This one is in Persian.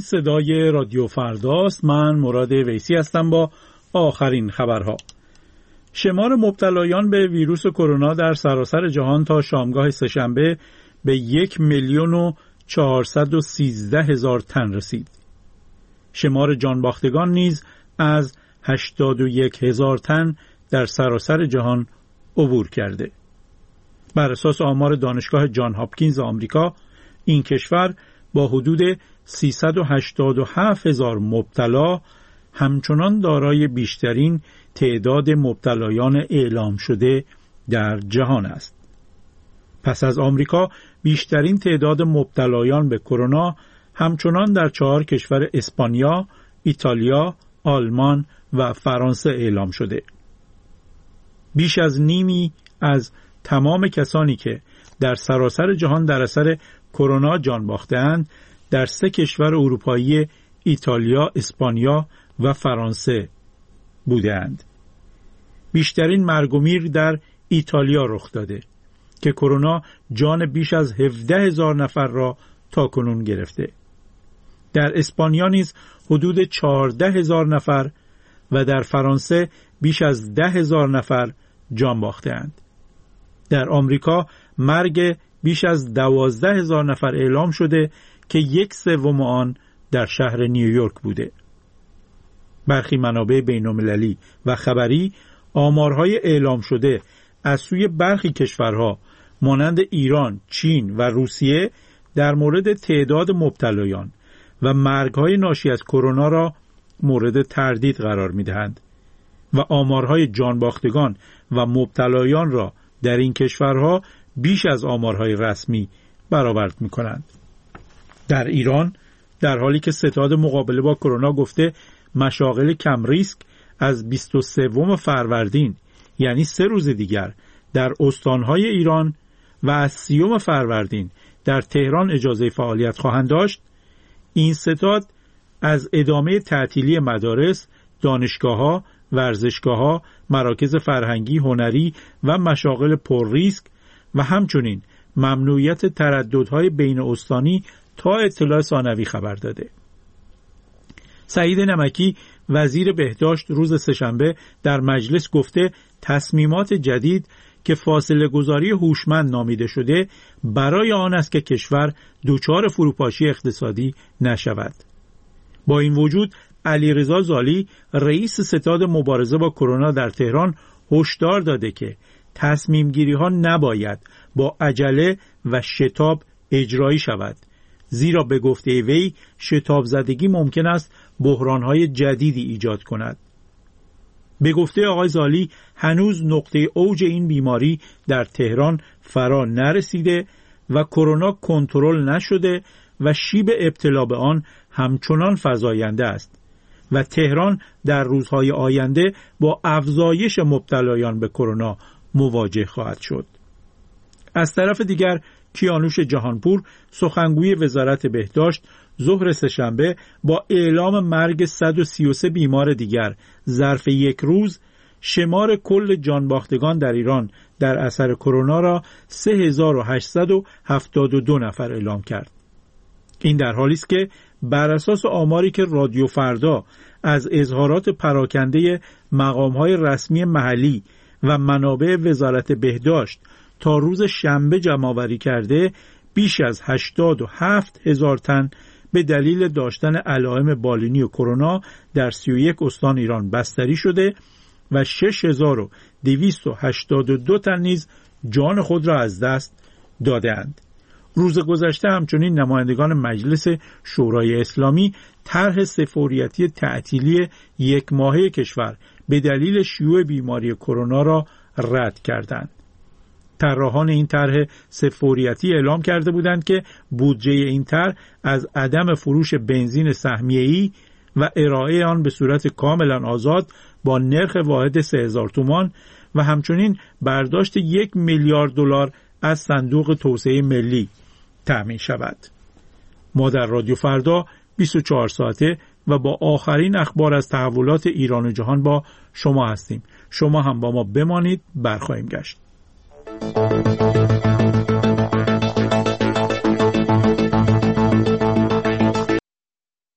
صدای رادیو فرداست. من مراد ویسی هستم با آخرین خبرها. شمار مبتلایان به ویروس کرونا در سراسر جهان تا شامگاه سه‌شنبه به 1,413,000 تن رسید. شمار جانباختگان نیز از 81,000 تن در سراسر جهان عبور کرده. بر اساس آمار دانشگاه جان هاپکینز آمریکا، این کشور با حدود 387,000 مبتلا همچنان دارای بیشترین تعداد مبتلایان اعلام شده در جهان است. پس از آمریکا، بیشترین تعداد مبتلایان به کرونا همچنان در 4 کشور اسپانیا، ایتالیا، آلمان و فرانسه اعلام شده. بیش از نیمی از تمام کسانی که در سراسر جهان در اثر کرونا جان باخته‌اند در 3 کشور اروپایی ایتالیا، اسپانیا و فرانسه بودند. بیشترین مرگ و میر در ایتالیا رخ داده که کرونا جان بیش از 17,000 نفر را تاکنون گرفته. در اسپانیا نیز حدود 14,000 نفر و در فرانسه بیش از 10,000 نفر جان باخته‌اند. در آمریکا مرگ بیش از 12,000 نفر اعلام شده که 1/3 آن در شهر نیویورک بوده. برخی منابع بین‌المللی و خبری آمارهای اعلام شده از سوی برخی کشورها مانند ایران، چین و روسیه در مورد تعداد مبتلایان و مرگ‌های ناشی از کرونا را مورد تردید قرار می‌دهند و آمارهای جانباختگان و مبتلایان را در این کشورها بیش از آمارهای رسمی برآورد می‌کنند. در ایران، در حالی که ستاد مقابله با کرونا گفته مشاغل کم ریسک از 23 فروردین یعنی 3 روز دیگر در استانهای ایران و از 30 فروردین در تهران اجازه فعالیت خواهند داشت، این ستاد از ادامه تعطیلی مدارس، دانشگاه‌ها، ورزشگاه‌ها، مراکز فرهنگی، هنری و مشاغل پر ریسک و همچنین ممنوعیت ترددهای بین استانی تا اطلاع ثانوی خبر داده. سعید نمکی وزیر بهداشت روز سه‌شنبه در مجلس گفته تصمیمات جدید که فاصله گذاری هوشمند نامیده شده برای آن است که کشور دچار فروپاشی اقتصادی نشود. با این وجود علیرضا زالی رئیس ستاد مبارزه با کرونا در تهران هشدار داده که تصمیم گیری ها نباید با عجله و شتاب اجرایی شود، زیرا به گفته وی شتاب زدگی ممکن است بحران‌های جدیدی ایجاد کند. به گفته آقای زالی هنوز نقطه اوج این بیماری در تهران فرا نرسیده و کرونا کنترل نشده و شیب ابتلا به آن همچنان فزاینده است و تهران در روزهای آینده با افزایش مبتلایان به کرونا مواجه خواهد شد. از طرف دیگر کیانوش جهانپور سخنگوی وزارت بهداشت ظهر سه‌شنبه با اعلام مرگ 133 بیمار دیگر ظرف 1 روز شمار کل جانباختگان در ایران در اثر کرونا را 3,872 نفر اعلام کرد. این در حالی است که بر اساس آماری که رادیو فردا از اظهارات پراکنده مقام‌های رسمی محلی و منابع وزارت بهداشت تا روز شنبه جمع‌آوری کرده، بیش از 87,000 تن به دلیل داشتن علائم بالینی و کرونا در 31 استان ایران بستری شده و 6,282 تن نیز جان خود را از دست دادند. روز گذشته همچنین نمایندگان مجلس شورای اسلامی طرح سه‌فوریتی تعطیلی 1 ماهه کشور به دلیل شیوع بیماری کرونا را رد کردند. طراحان این طرح سه‌فوریتی اعلام کرده بودند که بودجه این طرح از عدم فروش بنزین سهمیه‌ای و ارائه آن به صورت کاملا آزاد با نرخ واحد 3,000 تومان و همچنین برداشت 1 میلیارد دلار از صندوق توسعه ملی تأمین شود. ما در رادیو فردا 24 ساعته و با آخرین اخبار از تحولات ایران و جهان با شما هستیم. شما هم با ما بمانید، برخواهیم گشت.